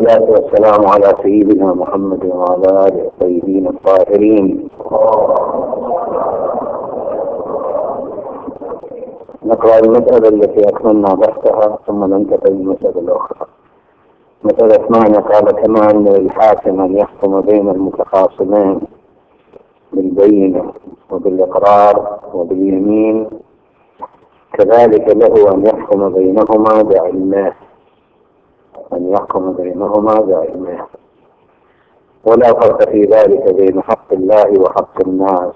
والصلاة والسلام على سيدنا محمد وعلى آله الطيبين الطاهرين. نقرأ المسألة التي أكملنا بحثها ثم ننتقل للمسألة الأخرى. مسألة 8 قال: كما أن للحاكم أن يحكم بين المتخاصمين بالبينة وبالإقرار وباليمين، كذلك له أن يحكم بينهما بعلمه. ولا فرق في ذلك بين حق الله وحق الناس.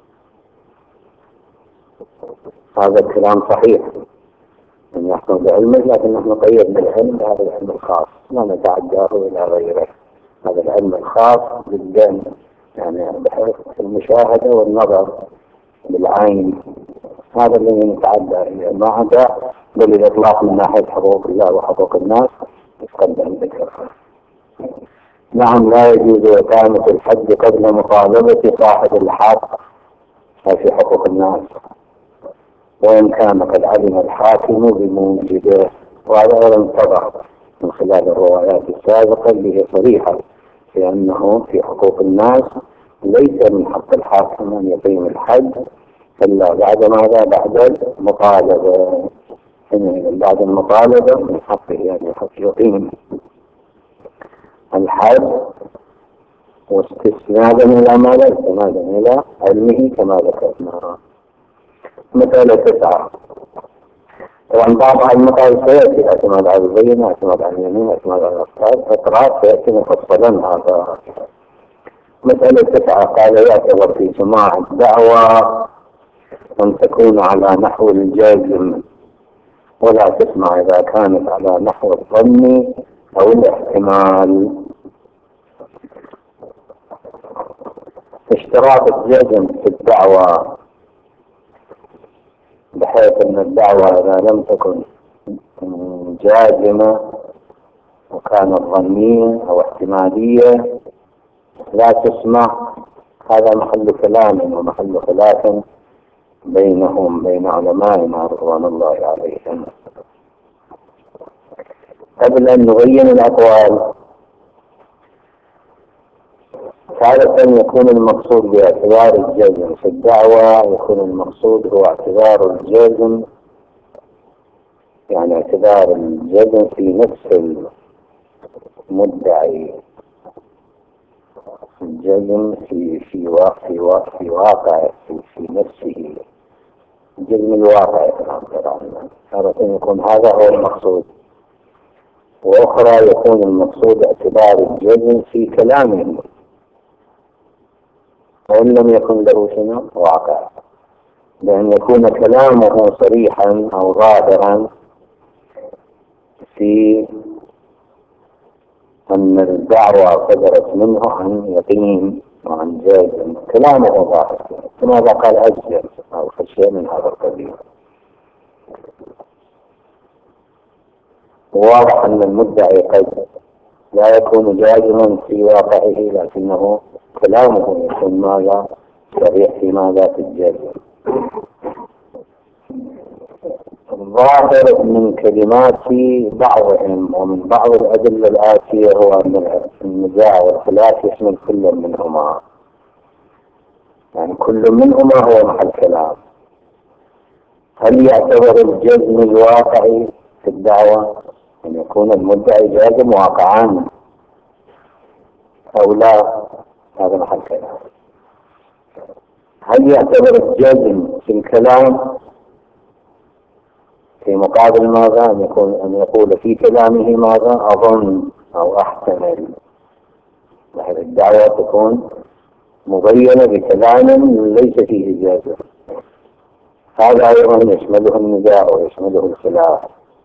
هذا الكلام صحيح، أن يحكم بعلمه، لكن نحن قيدنا العلم بهذا العلم الخاص، لا نتعداه إلى غيره. هذا العلم الخاص جدا، يعني بحيث المشاهدة والنظر بالعين، هذا الذي نتعدى إليه. ما عدا بل الإطلاق من ناحية حقوق الله وحقوق الناس يتقدم ذكرها. نعم، لا يجوز إقامة الحد قبل مطالبة صاحب الحق في حقوق الناس، وإن كان قد علم الحاكم بموجبه. وهذا أيضا اتضح من خلال الروايات السابقة اللي هي صريحة في أنه في حقوق الناس ليس من حق الحاكم أن يقيم الحد إلا بعد ماذا؟ بعد المطالبة. بعد المطالبة من حقه يعني حق يقيم الحد، واستسنادا إلى ماذا؟ استسنادا إلى علمه كما ذكرنا. مسألة 9. طبعا بعض المقال سيأتي اعتماد على البينة، اعتماد على اليمين، اعتماد على الإقرار سيأتي مفصلا. هذا مسألة 9 قال: يعتبر في سماع الدعوة أن تكون على نحو الجازم، ولا تسمع إذا كانت على نحو الظن أو الاحتمال. اشتراط الجزم في الدعوة، بحيث أن الدعوة إذا لم تكن جازمة وكانت ظنية أو احتمالية لا تسمع. هذا محل كلام ومحل خلاف بينهم، بين علمائنا رضوان الله عليهم. قبل أن نبين الأقوال، فعادة يكون المقصود باعتبار الجزم في الدعوة، يكون المقصود هو اعتبار الجزم، يعني اعتبار الجزم في نفس المدعي، الجزم في واقع في نفسه، الجزم الواقع. هذا يكون هذا هو المقصود. وأخرى يكون المقصود اعتبار الجزم في كلامه، وإن لم يكن له شنو واقع، بأن يكون كلامه صريحا أو ظاهرا في أن الدعوة صدرت منه عن يقين وعن جازم، كلامه ظاهر، كما قال أجزم أو شيء من هذا القبيل. واضح أن المدعي قد لا يكون جازما في واقعه، لكنه كلامه يكون ماذا؟ صريح في ماذا؟ في الجزم. الظاهر من كلمات بعضهم ومن بعض الأدلة الآتية هو أن النزاع والخلاف يشمل كل منهما، يعني كل منهما هو محل كلام. هل يعتبر الجزم الواقعي في الدعوة أن يكون المدعي جازم واقعا أو لا؟ هذا محل كلام. هل يعتبر الجزم في الكلام في مقابل ماذا؟ أن يقول في كلامه ماذا؟ أظن أو أحتمل. الدعوة تكون مبينة بكلام ليس فيه جازم. هذا أيضا يشمله النزاع ويشمله الخلاف.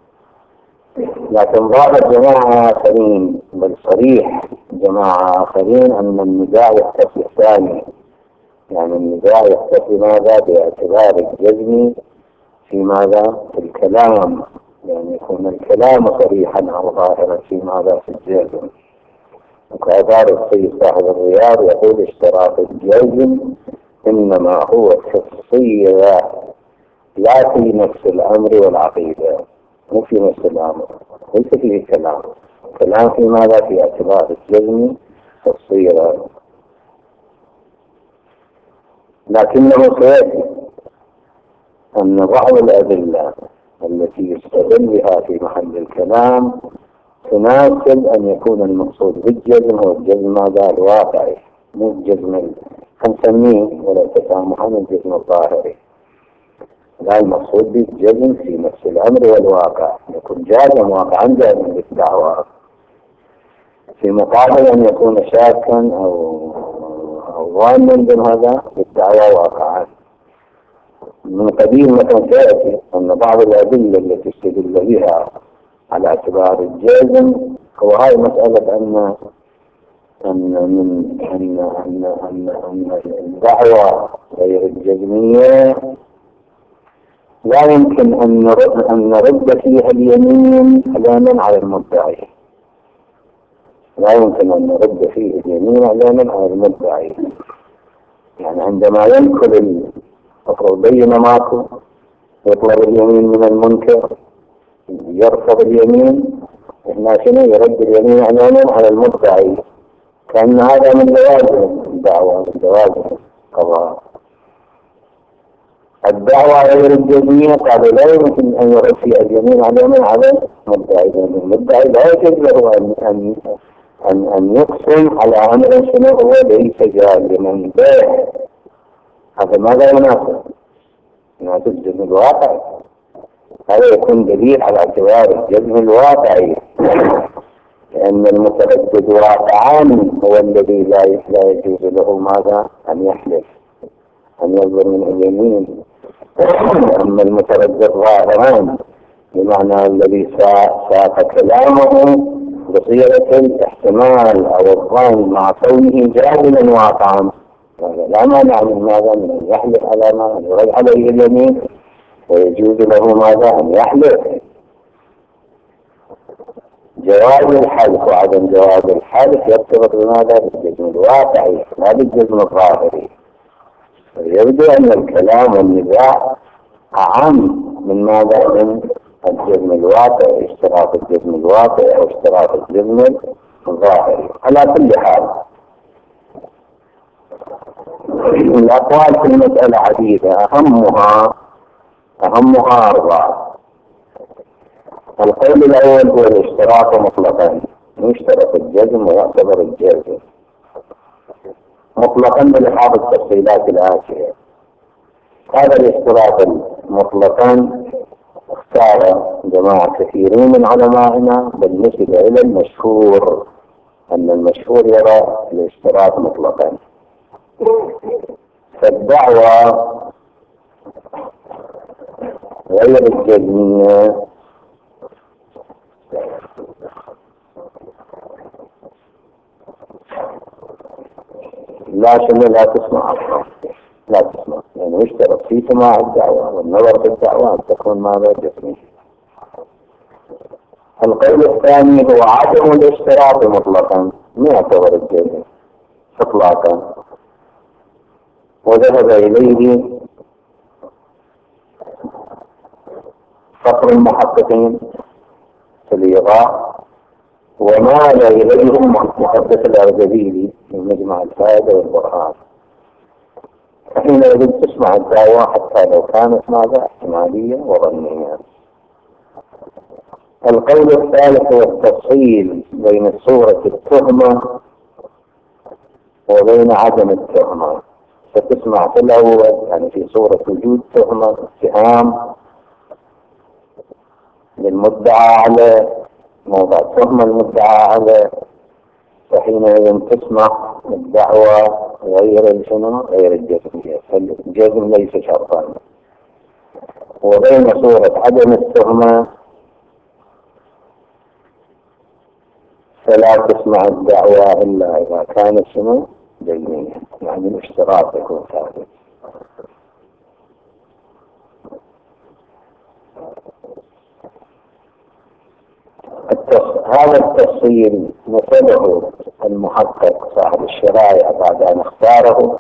لكن ظاهر جماعة آخرين، بل صريح جماعة آخرين، أن النزاع يختفي الثاني، يعني النزاع يختفي ماذا؟ باعتبار الجزم في ماذا؟ في الكلام، يعني يكون الكلام صريحا أو ظاهرا في ماذا؟ في الجزم. وكذلك السيد صاحب الرياض يقول: اشتراط الجزم إنما هو شخصية لا في نفس الأمر والعقيدة، مو في نفس الأمر، ليس فيه كلام، كلام في ماذا؟ في اعتبار الجزم في الصيغة، لكنه سيأتي أن بعض الأدلة التي يستدل بها في محل الكلام تناسب أن يكون المقصود بالجزم هو الجزم ماذا؟ الواقعي، مو الجزم نسميه ولا تسامحا الجزم الظاهري. لا، المقصود بالجزم في نفس الأمر والواقع، يكون جازم واقعا جازم بالدعوة، في مقابل أن يكون شاكا أو ظانا بهذا بالدعوة واقعا. من قديم مثلا سيأتي أن بعض الأدلة التي استدل بها على اعتبار الجازم هو هاي مسألة أن الدعوة غير الجزمية لا يمكن أن نرد فيها اليمين على على المدعي، لا يمكن أن نرد فيه اليمين على المدعي. يعني عندما ينقل البين ماكو يطلب اليمين من المنكر يرفض اليمين، إحنا شنو يرد اليمين على المدعي، كأن هذا من لوازم الدعوة، من لوازم القضاء. الدعوة غير الجزمية قال لا يمكن أن يرد فيها اليمين على المدعي، لأن المدعي لا يجوز له أن يقسم على أمر شنو هو ليس جازما به. هذا ماذا يناسب الجزم الواقعي، هذا يكون دليل على اعتبار الجزم الواقعي، لأن المتردد واقعا هو الذي لا يجوز له ماذا؟ أن يحلف، أن ينظر من اليمين. أما المتردد ظاهرا بمعنى الذي ساق كلامه بصيغة الاحتمال أو الظن مع كونه جاهلا واقعا، لا مانع من ماذا؟ من أن يحلف على ما يرد عليه اليمين ويجوز له ماذا؟ أن يحلف. جواز الحلف وعدم جواز الحلف يرتبط بماذا؟ بالجزم الواقعي لا بالجزم الظاهري. يبدو أن الكلام والنزاع أعم من ماذا؟ من الجزم الواقعي، اشتراط الجزم الواقعي أو اشتراط الجزم الظاهري. على كل حال الأقوال في المسألة عديدة، أهمها أربعة. القول الأول هو الاشتراط مطلقا، يشترط الجزم ويعتبر الجزم مطلقا بلحاظ التفصيلات الآتية. هذا الاشتراط مطلقا اختار جماعة كثيرين من علمائنا بالنسبة إلى المشهور، أن المشهور يرى الاشتراط مطلقا. فالدعوة غير الجزمية لا تسمع أصلا، لا تسمع، يعني يشترط في سماع الدعوة والنظر في الدعوة أن تكون ماذا؟ جسمي. القول الثاني هو عدم الاشتراط مطلقا، ما يعتبر الجزم إطلاقا، وذهب إليه فقر المحققين في الإيغاء، ومال إليهم محدث الأرجبيلي من مجمع الفائدة والبرهان. فحينئذ تسمع الدعوة حتى لو كانت ماذا؟ احتمالية وظنية. القول الثالث هو التفصيل بين صورة التهمة وبين عدم التهمة. فتسمع في الأول يعني في صورة وجود تهمة اتهام للمدعى على موضع تهمة المدعى على، فحينئذ تسمع الدعوة غير الجزمية، فالجزم ليس شرطا. وبين صورة عدم التهمة فلا تسمع الدعوة إلا إذا كانت جزمية، يعني الاشتراط يكون ثابت. هذا التفصيل نسبه المحقق صاحب الشرائع بعد أن اختاره،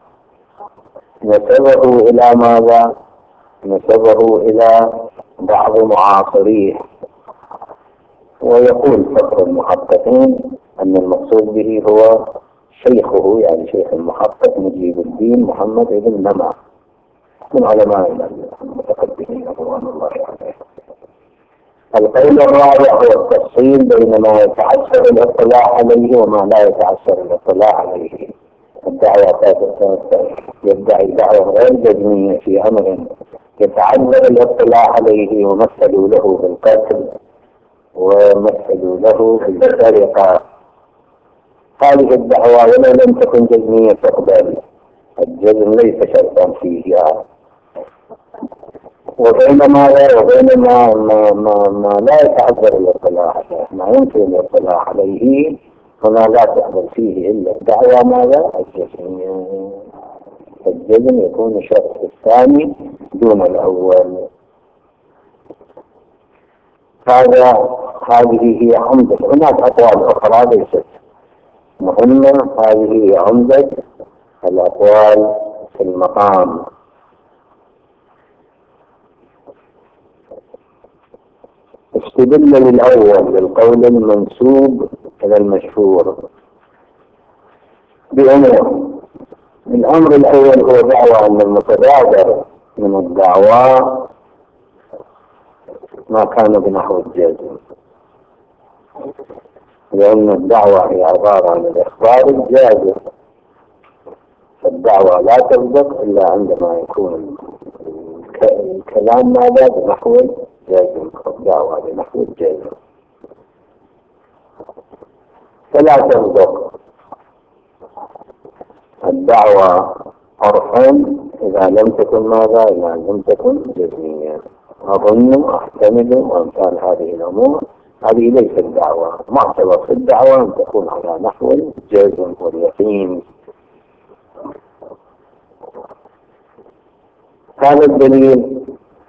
نسبه إلى ماذا؟ نسبه إلى بعض معاصريه ويقول فخر المحققين أن المقصود به هو شيخه، يعني شيخ المحقق مجيب الدين محمد بن نمع من علماء المتقدمين رضوان الله عليه. القول الرابع هو التفصيل بين ما يتعسر الاطلاع عليه وما لا يتعسر الاطلاع عليه. الدعوة يدعي دعوة غير جزمية في أمر يتعذر الاطلاع عليه، ومثلوا له بالقتل ومثلوا له بالسرقة. هذه الدعوة ولو لم تكن جزمية تقبل، الجزم ليس شرطا فيها. وبين ما لا يتعذر الاطلاع عليه، ما يمكن الاطلاع عليه هنا لا تقبل فيه إلا الدعوة ماذا؟ الجزم. الجزم يكون الشرط الثاني دون الأول. هذه هي عمدة. هناك أقوال أخرى ليست مهمة، هذه هي عمدة الأقوال في المقام. استدل للأول للقول المنسوب إلى المشهور بأمر. الأمر الأول هو دعوة أن المتبادر من الدعوة ما كان بنحو الجزم، لأن الدعوة هي عبارة عن الإخبار الجازم، فالدعوة لا تصدق إلا عندما يكون الكلام ماذا بنحو الجازم، الدعوة بنحو الجازم فلا تصدق الدعوة عرفا إذا لم تكن ماذا؟ إذا لم تكن جزمية. أظن أحتمل وأمثال هذه الأمور، هذه ليست دعوة. معتبر في الدعوة أن تكون على نحو الجزم واليقين. هذا الدليل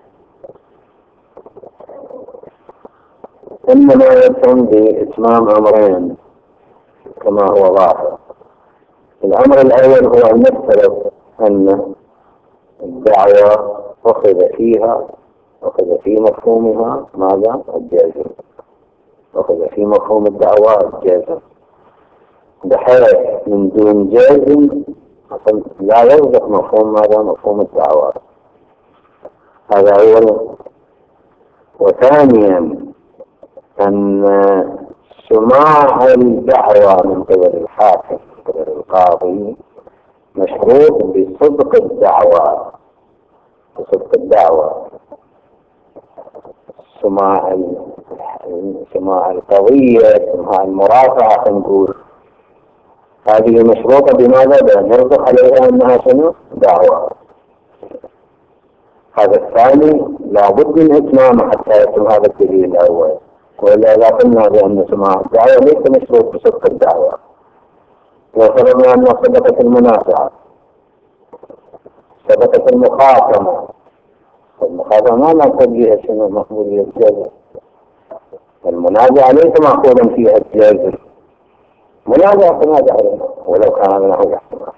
إنما يتم بإتمام أمرين كما هو ظاهر. الأمر الأول هو أن نفترض أن الدعوة أخذ في مفهومها ماذا؟ الجازم. أخذ في مفهوم الدعوة الجازم، بحيث من دون جازم لا يوضح مفهوم ماذا؟ مفهوم الدعوة. هذا أولا. وثانيا أن سماع الدعوة من قبل الحاكم من قبل القاضي مشروط بصدق الدعوة، سماع القضية، سماع المرافعة نقول هذه مشروطة بماذا؟ بأن يصدق عليها أنها شنو؟ دعوة. هذا الثاني لابد من إتمامه حتى يتم هذا الدليل الأول، وإلا إذا قلنا بأن سماع الدعوة ليس مشروط بصدق الدعوة، وفرضنا أن صدقت المنافعة، صدقت المخاصمة ما نقول بها شنو مقبولية الجزم. المنازعة ليس مأخوذا فيها الجزم، منازعة تنازع ولو كان له احتمال.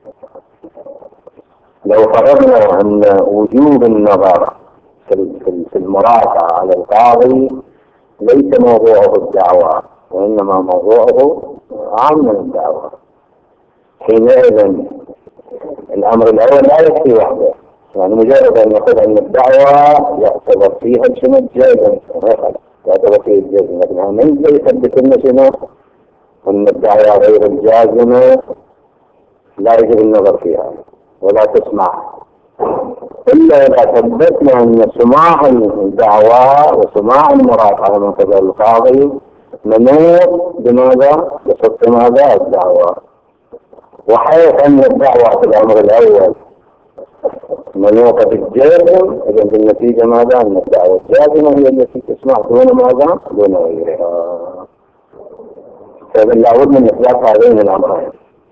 لو فرضنا أن وجوب النظر في المرافعة على القاضي ليس موضوعه الدعوة، وإنما موضوعه عام من الدعوة، حينئذ الأمر الأول لا يكفي وحده. يعني مجرد أن يقول أن الدعوة يعتبر فيها شنو الجازم، يعتبر فيها الجازم، لكنها من يثبت لنا شنو أن الدعوة غير الجازمة لا يجب النظر فيها ولا تسمع، إلا إذا ثبتنا أن سماع الدعوة وسماع المرافعة من قبل القاضي منوط بماذا؟ بصدق ماذا؟ الدعوة. وحيث أن الدعوة في الأمر الأول منوطة بالجازم، إذن في النتيجة ماذا؟ أن الدعوة الجازمة هي التي تسمع دون ماذا؟ دون غيرها. فإذن لابد من إثبات هذين الأمرين.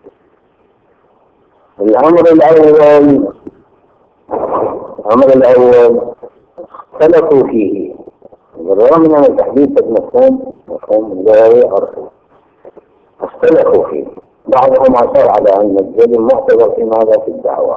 الأمر الأول اختلفوا فيه بالرغم من أن التحديد مفهوم اللغوي عرفي، اختلفوا فيه. بعضهم أشار على أن الجزم معتبر في ماذا؟ في الدعوة.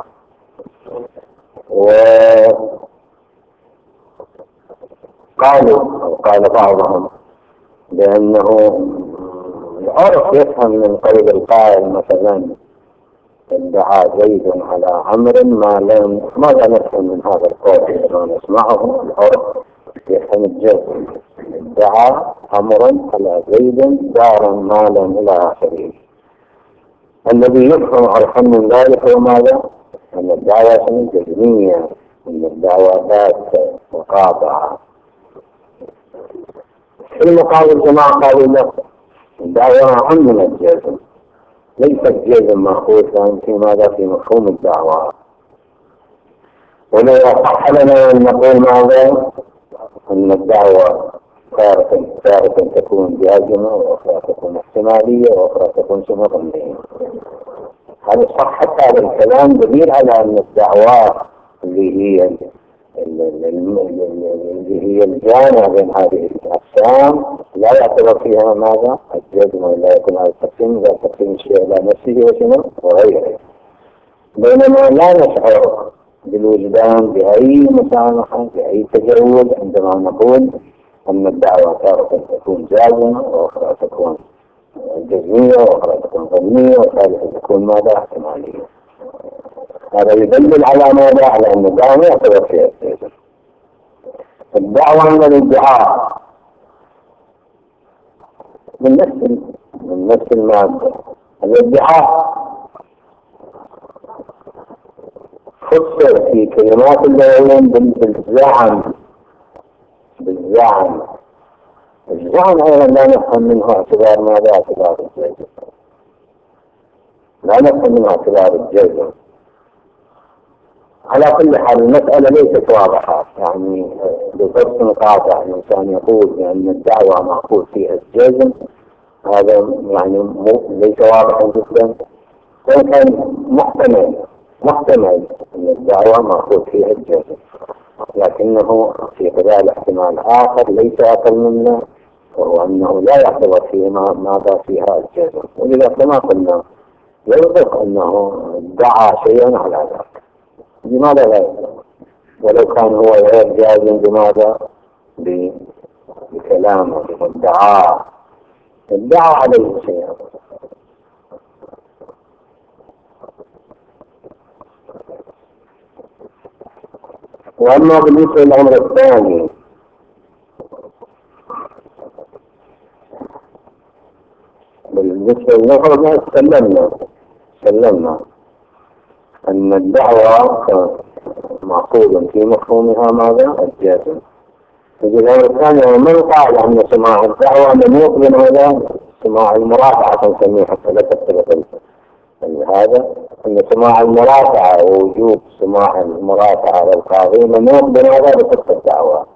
وقالوا أو قال بعضهم لأنه العرف يفهم من قول القائل مثلا ادعى زيد على عمرو ماذا نفهم من هذا القول؟ ما نسمعه العرف يفهم الجزم. ادعى عمرو على زيد دارا مالا إلى آخره. الذي يفهم عرفا من ذلك هو ماذا؟ أن الدعوة جزمية، أن الدعوة باتة وقاطعة. في مقابل الجماعة قالوا لا، الدعوة أهم من الجزم، ليس الجزم مأخوذا في ماذا؟ في مفهوم الدعوة. ولو صح لنا أن نقول ماذا؟ أن الدعوة تارة تكون جازمة، وأخرى تكون احتمالية، وأخرى تكون ظنية. هذا صحة هذا الكلام دليل على أن الدعوات اللي هي الجامعة بين هذه الأقسام لا يعتبر فيها ماذا؟ الجزم، ولا يكون هذا التقسيم إذا تقسيم الشيء إلى نفسه وشنو وغيره. بينما لا نشعر بالوجدان بأي مسامحة بأي تجاوز عندما نقول أن الدعوة تارة تكون جازمة، وأخرى تكون جزمية، وأخرى تكون ظنية، وثالثة تكون ماذا؟ احتمالية. هذا يدل على ماذا؟ على أن الدعوة يعتبر فيها الجزم. الدعوة من الادعاء من نفس المادة. الادعاء فسر في كلمات اللغويين بالزعم. الزعم أيضا لا نفهم منه اعتبار ماذا؟ اعتبار الجزم. لا نفهم منه اعتبار الجزم. على كل حال المسألة ليست واضحة، يعني بضبط مقاطع الإنسان يقول بأن الدعوة مأخوذ فيها الجزم، هذا يعني ليس واضحا جدا. وكان محتمل أن الدعوة مأخوذ فيها الجزم، لكنه في قبال احتمال آخر ليس أقل منه، وهو أنه لا يعتبر فيه ماذا فيها الجزم. ولذا كما قلنا يوضح أنه ادعى شيئا على ذلك. لماذا لا يعتبر؟ ولو كان هو غير جازم بماذا؟ بكلامه، ادعى عليه شيئا. وأما بالنسبة للأمر الثاني، بالنسبة للنظر سلمنا أن الدعوة معقول في مفهومها ماذا؟ الجازم. في الأمر الثاني من قال أن سماع الدعوة منوط من هذا سماع المرافعة نسميه حتى لا تختلف هذا، أن سماع المرافعة ووجوب سماع المرافعة للقاضي منوط من هذا بصدق الدعوة.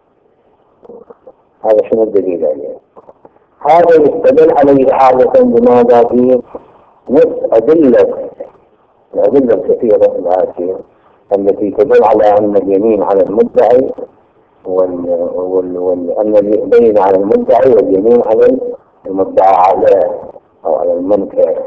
هذا شنو الدليل عليه؟ هذا يستدل عليه عادة بماذا؟ في نفس الأدلة الكثيرة الآتية التي تدل على أن اليمين على المدعي وأن اليمين على المدعي واليمين على المدعى عليه أو على المنكر.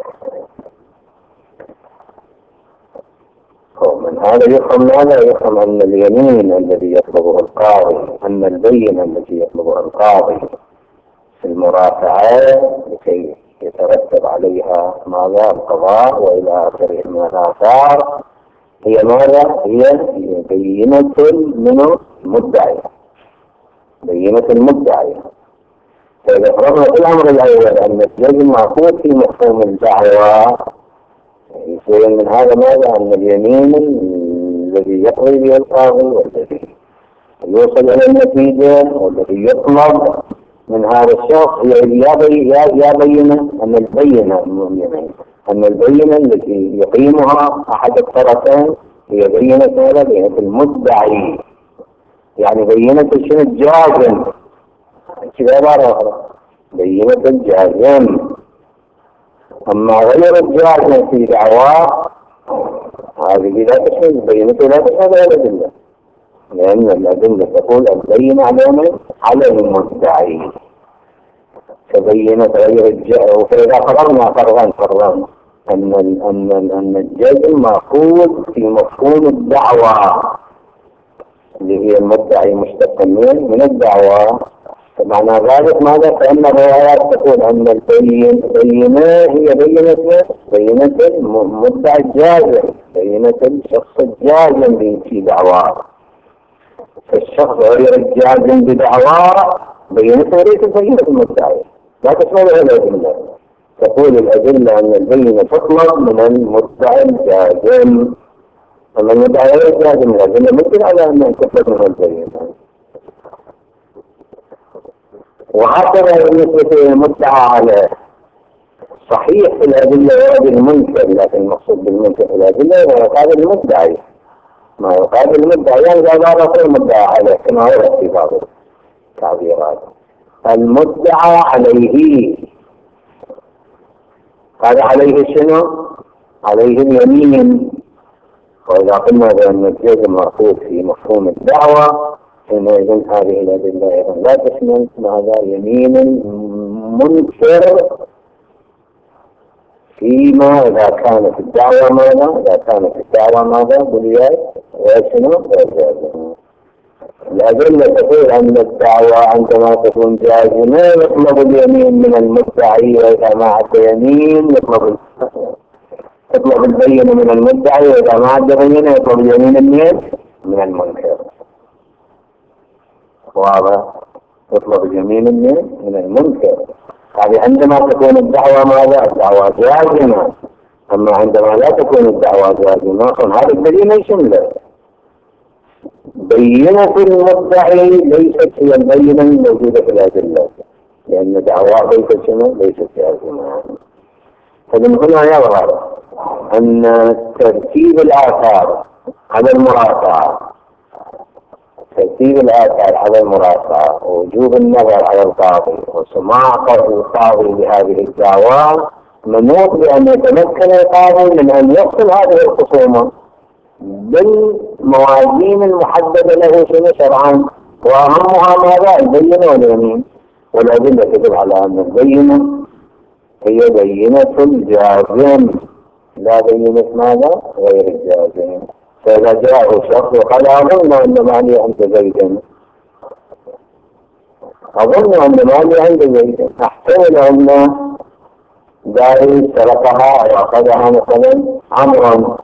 من هذا يفهم ماذا؟ يفهم أن اليمين الذي يطلبه القاضي، أن البينة التي يطلبها القاضي في المرافعة لكي يترتب عليها ماذا؟ القضاء وإلى آخره من الآثار، هي ماذا؟ هي بينة من المدعي، بينة المدعي. فإذا فرضنا في الأمر الأول أن الجزم مأخوذ في مفهوم الدعوة، يصير من هذا ماذا؟ أن اليمين الذي يقضي به القاضي والذي يوصل إلى النتيجة والذي يطلب من هذا الشخص يا بينة أن البينة التي يقيمها أحد الطرفين هي بينة ماذا؟ بينة المدعي، يعني بينة شنو؟ الجازم. كذا عبارة أخرى بينة الجازم. أما غير الجازم في دعواه هذه لا تشمل بينة، لا تشمل الأدلة، لأن الأدلة تقول البينة على المدعي كبينة غير الجازم. وفإذا فرضنا أن الجازم مأخوذ في مفهوم الدعوة اللي هي المدعي مشتق من الدعوة، معنى ذلك ماذا؟ فإن الروايات تقول أن البينة هي بينة المدعي الجازم، بينة الشخص الجازم في دعواه. فالشخص غير الجازم بدعواه بينته ليست بينة المدعي، لا تشمل الأدلة. تقول الأدلة أن البينة تطلب من المدعي الجازم، أما المدعي غير الجازم الأدلة مثل على أن تطلب من البينة. وهكذا بالنسبة للمدعى عليه، صحيح في الأدلة ورد المنكر، لكن المقصود بالمنكر في الأدلة ما يقابل المدعي، ما يقابل المدعي يعني إذا ضرب المدعى عليه كما هو في بعض التعبيرات. المدعى عليه هذا عليه شنو؟ عليه اليمين. وإذا قلنا بأن الجزم مأخوذ في مفهوم الدعوة حينئذ هذه الأدلة أيضا لا تشمل هذا يمين منكر فيما إذا كانت الدعوة ماذا؟ إذا كانت الدعوة ماذا؟ بالياء وشنو؟ والجازم. الأدلة تقول أن الدعوة عندما تكون جازمة يطلب اليمين من المدعي، وإذا ما عد يمين يطلب البينة من المدعي، وإذا ما عد بينة يطلب اليمين من المنكر. واضح؟ يطلب اليمين من المنكر. هذه عندما تكون الدعوة ماذا؟ الدعوة جازمة. أما عندما لا تكون الدعوة جازمة هذا الدليل يشمله. بينة المدعي ليست هي البينة الموجودة في الأدلة، لأن دعواه ليست جازمة. فمن هنا يظهر أن ترتيب الآثار على المرافعة، ترتيب الآثار على المرافعة ووجوب النظر على القاضي وسماع القاضي لهذه الدعوة منوط بأن يتمكن القاضي من أن يفصل هذه الخصومة بالموازين المحددة له شرعا، وأهمها ماذا؟ البينة واليمين. والأدلة تدل على أن البينة هي بينة الجازم لا بينة ماذا؟ غير الجازم. فإذا جاء شخص وقال أظن أن مالي عند زيد، أظن أن مالي عند زيد، أحتمل أن داري سرقها أو أخذها مثلا عمرا،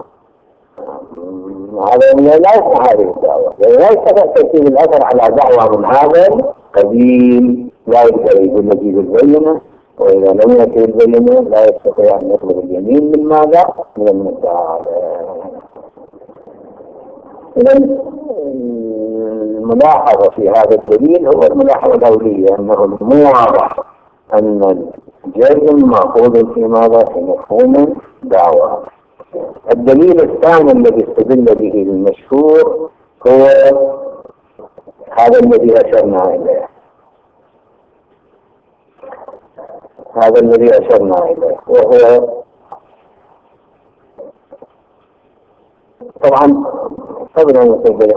هذا لا يصح هذه الدعوة، لا يستطيع ترتيب الأثر على دعوة من هذا القبيل، لا يقدر يقول نجيب البينة، وإذا لم يأتي البينة لا يستطيع أن يطلب اليمين من ماذا؟ من المدعى. إذن الملاحظة في هذا الدليل هو الملاحظة الأولية، أنه مو واضح أن الجزم مأخوذ في ماذا؟ في مفهوم دعوة. الدليل الثاني الذي استدل به المشهور هو هذا الذي أشرنا إليه، وهو طبعا قبل أن نقول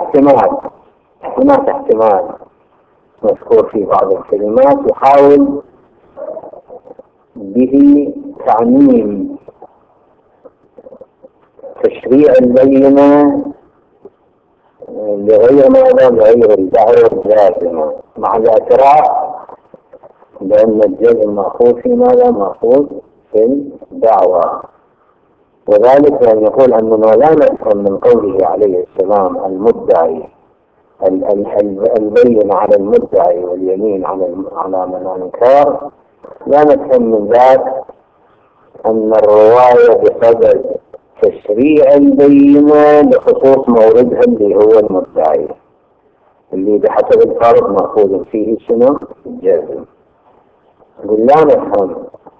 هناك احتمال مذكور في بعض الكلمات يحاول به تعميم تشريع البينة لغير ماذا؟ لغير الدعوة الجازمة، مع الاعتراف بأن الجزم مأخوذ في ماذا؟ مأخوذ في الدعوة. وذلك أن يقول أننا لا نفهم من قوله عليه السلام المدعي البين على المدعي واليمين على من أنكر، لا نفهم من ذلك أن الرواية بصدد تشريع البينة لخصوص موردها اللي هو المدعي، اللي بحسب الفرض مأخوذ فيه شنو؟ الجزم. لا نفهم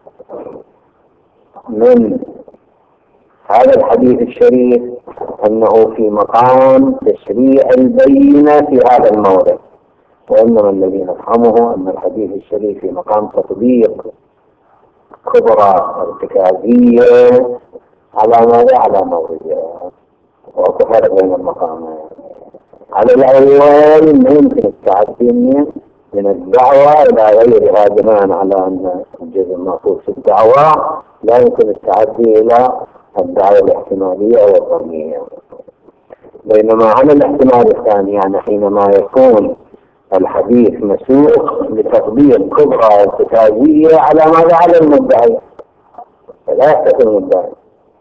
من هذا الحديث الشريف أنه في مقام تشريع البينة في هذا المورد، وإنما الذي نفهمه أن الحديث الشريف في مقام تطبيق كبرى ارتكازية على ماذا؟ على موردها، وكفر بين المقامين. على الأول ما يمكن التعدي من الدعوة إلى غيرها بناء على أن الجزم مأخوذ في الدعوة، لا يمكن التعدي إلى الدعوة الاحتمالية والظنية. بينما على الاحتمال الثاني يعني حينما يكون الحديث مسوق لتطبيق كبرى ارتكازية على ماذا؟ على المدعي، فلا يستطيع المدعي.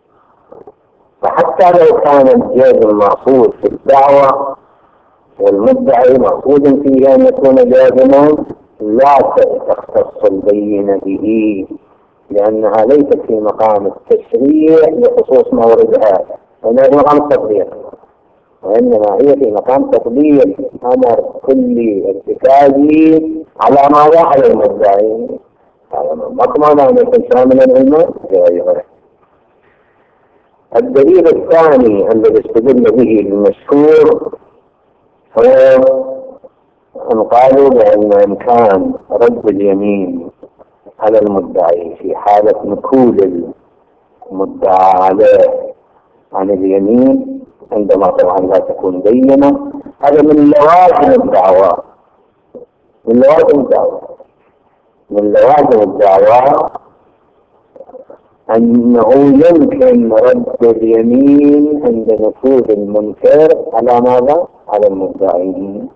فحتى لو كان الجازم مقصود في الدعوة والمدعي مقصود فيه أن يكون جازما، لا تختص البينة به، لأنها ليست في مقام التشريع لخصوص موردها، وإنها في مقام التطبيق، وإنما هي في مقام تطبيق أمر كل ارتكازي على ماذا؟ على المدعي. هذا مطمئن أن يكون شاملا للماء لغيره. الدليل الثاني الذي استدل به المشهور هو أن قالوا بأن إمكان رد اليمين على المدعي في حالة نكول المدعى عليه عن اليمين عندما طبعا لا تكون بينة، هذا من لوازم الدعوة. من لوازم الدعوة أنه يمكن رد اليمين عند نفوذ المنكر على ماذا؟ على المدعين.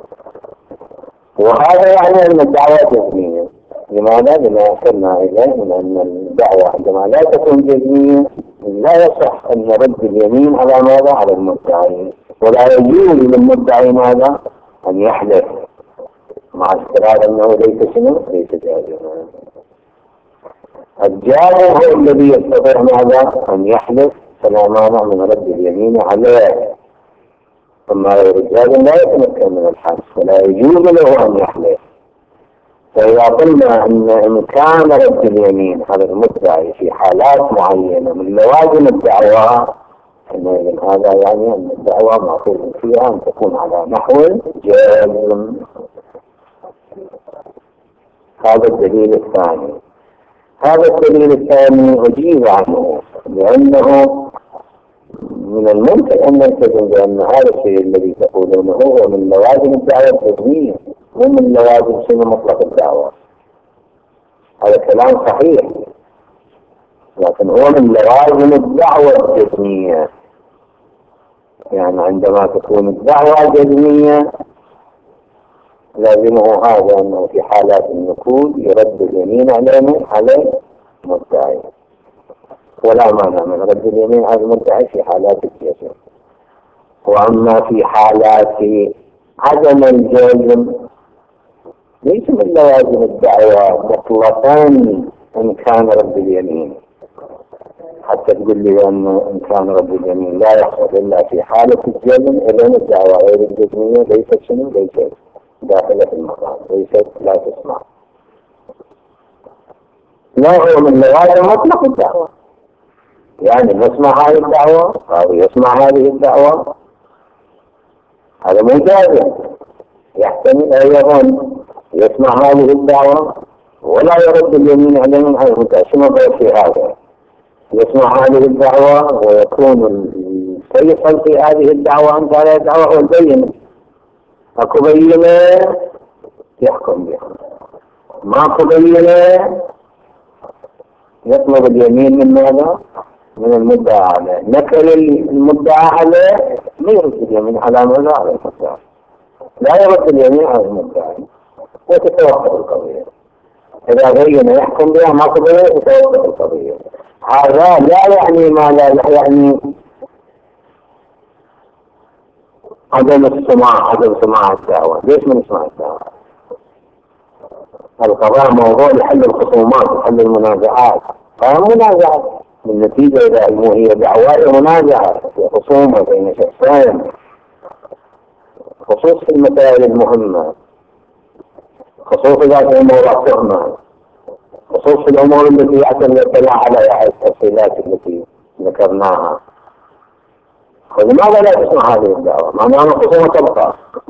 وهذا يعني أن الدعوة جزمية. لماذا؟ لما أشرنا إليه من أن الدعوة عندما لا تكون جزمية لا يصح أن رد اليمين على ماذا؟ على المدعين. ولا يجوز للمدعي ماذا؟ أن يحلف مع استقرار أنه ليس جازما. الجازم هو الذي يستطيع ماذا؟ أن يحلف، فلا مانع من رد اليمين عليه. ثم الرجال لا يتمكن من الحلف ولا يجوز له أن يحلف. فإذا قلنا أن إمكان رد اليمين على المدعي في حالات معينة من لوازم الدعوة، إذن هذا يعني أن الدعوة مأخوذ فيها أن تكون على نحو جازم. هذا الدليل الثاني. هذا الدليل الثاني أجيب عنه، لأنه من الممكن أن نلتزم بأن هذا الشيء الذي تقولونه هو من لوازم الدعوة الجزمية ومن لوازم شنو مطلق الدعوة. هذا كلام صحيح، لكن هو من لوازم الدعوة الجزمية. يعني عندما تكون الدعوة جزمية لازمه هذا أنه في حالات النكول يرد اليمين عليه المدعي، ولا مانع من رد اليمين على المدعي في حالات الجزم. وأما في حالات عدم الجزم ليس من لوازم الدعوة مطلقا إن كان رد اليمين. حتى تقول لي أن إمكان رد اليمين لا يحصل إلا في حالة الجزم، إذن الدعوة غير الجزمية ليست داخلة في المقام، ليست لا تسمع. لا، هو من لوازم مطلق الدعوة، يعني نسمع هذه الدعوة أو يسمع هذه الدعوة، هذا مو جازم. يحتمل أيضا يسمع هذه الدعوة ولا يرد اليمين عليهم على المدعي. شنو غير في هذا؟ يسمع هذه الدعوة ويكون الفيصل في هذه الدعوة أن هذه الدعوة هو البينة. أكو بينة يحكم بها، ماكو بينة يطلب اليمين من ماذا؟ من المدعى عليه. نكل المدعى عليه ما يرد اليمين على ماذا؟ على المدعى. لا يرد اليمين على المدعي وتتوقف القضية. إذا بين يحكم بها، ما قبل تتوقف القضية. هذا لا يعني ما لا يعني عدم سماع الدعوة. ليش من يسمع الدعوة؟ القضاء موضوع لحل الخصومات وحل المنازعات. منازعات بالنتيجة إذا هي دعوة منازعة في خصومة بين شخصين، خصوص في المسائل المهمة، خصوص إذا كان موضوع تهمة، خصوص في الأمور التي يعتمد الاطلاع على التفصيلات التي ذكرناها. ولماذا لا تسمع هذه الدعوة؟ معناها أن الخصومة تبقى،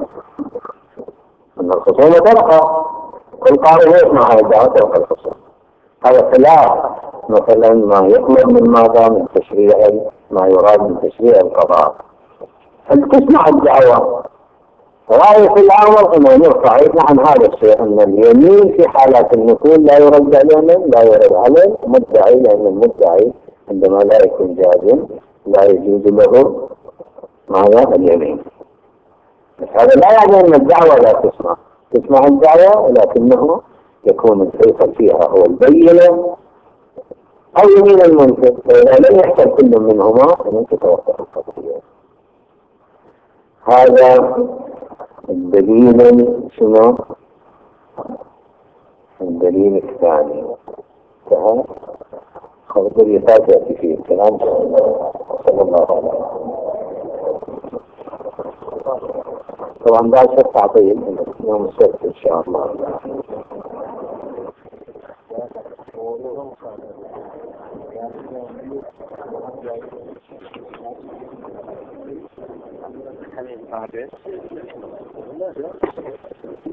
كل قارئ يسمع هذه الدعوة تبقى الخصومة. هذا خلاف مثلا ما يطلب من ماذا؟ من تشريع ما يراد من تشريع القضاء. أن تسمع الدعوة. رأي في الأمر أنه يرفع عن هذا الشيء، أن اليمين في حالات النكول لا يرد عليه، لا يرد عليه مدعي، لأن المدعي عندما لا يكون جازم لا يجوز له ماذا؟ اليمين. بس هذا لا يعني أن الدعوة لا تسمع الدعوة، ولكنه يكون الفيصل فيها هو البينة أو يمين المنكر، فإذا لم يحصل كل منهما فمن تتوقف القضية. هذا الدليل شنو؟ الدليل الثاني. خبر يفات يأتي فيه الكلام. صلى الله عليه وسلم. طبعا بعد شيء تعطيل يوم السبت إن شاء الله.